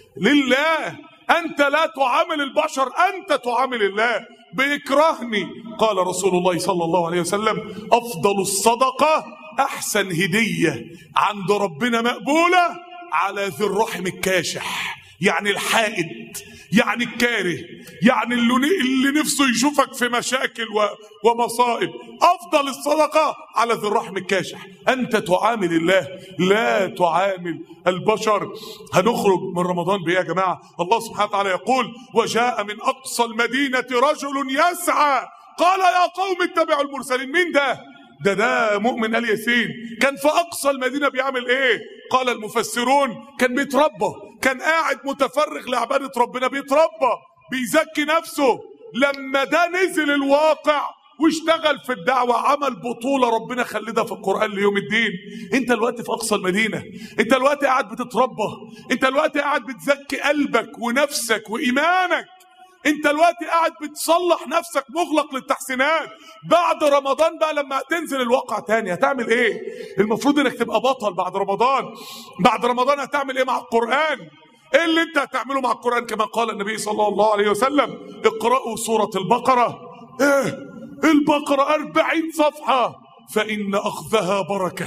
لله. أنت لا تعامل البشر، أنت تعامل الله. بيكرهني قال رسول الله صلى الله عليه وسلم أفضل الصدقة أحسن هدية عند ربنا مقبولة على ذي الرحم الكاشح، يعني الحائد، يعني الكاره، يعني اللي, اللي نفسه يشوفك في مشاكل ومصائب. أفضل الصدقة على ذي الرحم الكاشح. أنت تعامل الله لا تعامل البشر. هنخرج من رمضان بإيه يا جماعة؟ الله سبحانه وتعالى يقول وجاء من أقصى المدينة رجل يسعى قال يا قوم اتبعوا المرسلين. مين ده؟ ده ده مؤمن آل ياسين. كان في أقصى المدينة بيعمل إيه؟ قال المفسرون كان بيتربى، كان قاعد متفرغ لعبادة ربنا، بيتربى بيزكي نفسه. لما ده نزل الواقع واشتغل في الدعوة عمل بطولة ربنا خلدها في القرآن ليوم الدين. انت الوقت في أقصى المدينة، انت الوقت قاعد بتتربى، انت الوقت قاعد بتزكي قلبك ونفسك وإيمانك، انت الوقت قاعد بتصلح نفسك مغلق للتحسينات. بعد رمضان بقى لما تنزل الواقع تاني هتعمل ايه؟ المفروض انك تبقى بطل بعد رمضان. بعد رمضان هتعمل ايه مع القرآن؟ ايه اللي انت هتعمله مع القرآن؟ كما قال النبي صلى الله عليه وسلم اقرأوا سورة البقرة. ايه البقرة؟ أربعين صفحة. فإن أخذها بركة،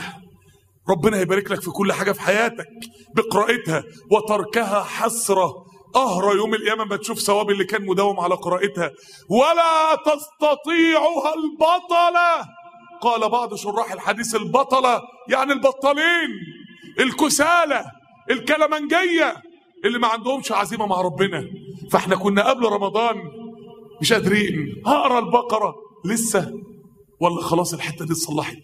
ربنا يبارك لك في كل حاجة في حياتك بقراءتها، وتركها حسرة، أهرى يوم القيامة ما تشوف ثواب اللي كان مداوم على قراءتها. ولا تستطيعها البطلة. قال بعض شراح الحديث البطلة يعني البطلين، الكسالى، الكلمنجية، اللي ما عندهمش عزيمة مع ربنا. فاحنا كنا قبل رمضان مش قادرين هقرا البقرة لسه، ولا خلاص الحتة دي اتصلحت؟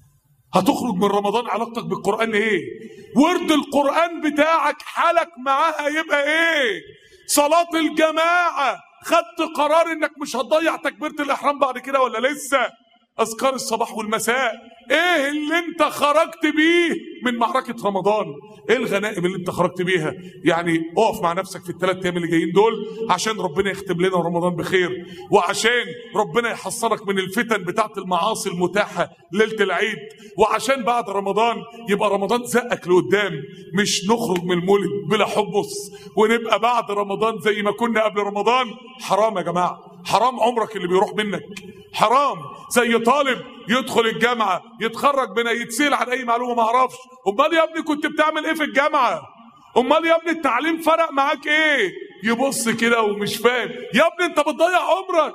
هتخرج من رمضان علاقتك بالقرآن ايه؟ ورد القرآن بتاعك حالك معاها يبقى ايه؟ صلاة الجماعة خدت قرار انك مش هتضيع تكبيرة الإحرام بعد كده ولا لسه؟ أذكار الصباح والمساء، ايه اللي انت خرجت بيه من معركة رمضان؟ ايه الغنائم اللي انت خرجت بيها؟ يعني اقف مع نفسك في الثلاث ايام اللي جايين دول عشان ربنا يختم لنا رمضان بخير، وعشان ربنا يحصنك من الفتن بتاعت المعاصي المتاحة ليلة العيد، وعشان بعد رمضان يبقى رمضان زقك لقدام، مش نخرج من المولد بلا حبس ونبقى بعد رمضان زي ما كنا قبل رمضان. حرام يا جماعة، حرام عمرك اللي بيروح منك، حرام. زي طالب يدخل الجامعة يتخرج منها يتسأل عن أي معلومة ما اعرفش، أمال يا ابني كنت بتعمل إيه في الجامعة؟ أمال يا ابني التعليم فرق معاك إيه؟ يبص كده ومش فاهم. يا ابني أنت بتضيع عمرك.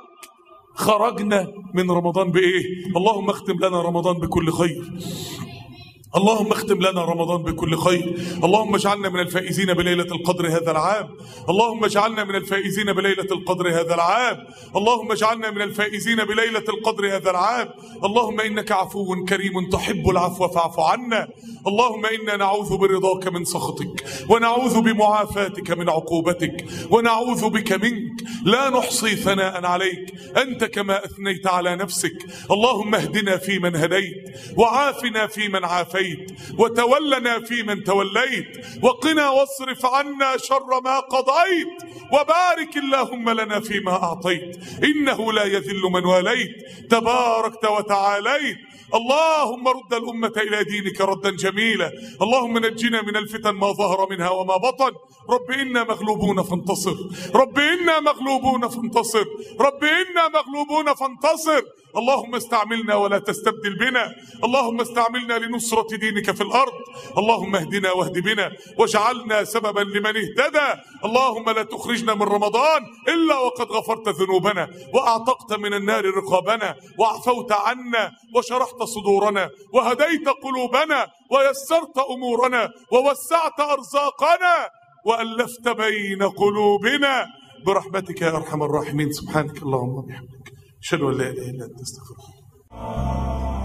خرجنا من رمضان بإيه؟ اللهم اختم لنا رمضان بكل خير، اللهم اختم لنا رمضان بكل خير. اللهم اجعلنا من الفائزين بليلة القدر هذا العام، اللهم اجعلنا من الفائزين بليلة القدر هذا العام، اللهم اجعلنا من الفائزين بليلة القدر هذا العام. اللهم إنك عفو كريم تحب العفو فاعف عنا. اللهم إنا نعوذ برضاك من سخطك، ونعوذ بمعافاتك من عقوبتك، ونعوذ بك منك لا نحصي ثناء عليك أنت كما أثنيت على نفسك. اللهم اهدنا فيمن هديت، وعافنا فيمن عافيت، وتولنا فيمن توليت، وقنا واصرف عنا شر ما قضيت، وبارك اللهم لنا فيما أعطيت، إنه لا يذل من واليت تباركت وتعاليت. اللهم رد الأمة إلى دينك ردا جميلا. اللهم نجنا من الفتن ما ظهر منها وما بطن. رب إنا مغلوبون فانتصر، رب إنا مغلوبون فانتصر، رب إنا مغلوبون فانتصر. اللهم استعملنا ولا تستبدل بنا، اللهم استعملنا لنصرة دينك في الأرض. اللهم اهدنا واهد بنا واجعلنا سببا لمن اهتدى. اللهم لا تخرجنا من رمضان إلا وقد غفرت ذنوبنا، وأعتقت من النار رقابنا، وعفوت عنا، وشرحت صدورنا، وهديت قلوبنا، ويسرت أمورنا، ووسعت أرزاقنا، وألفت بين قلوبنا. برحمتك يا أرحم الراحمين. سبحانك اللهم وبحمدك، أشهد أن لا إله إلا أنت، أستغفرك.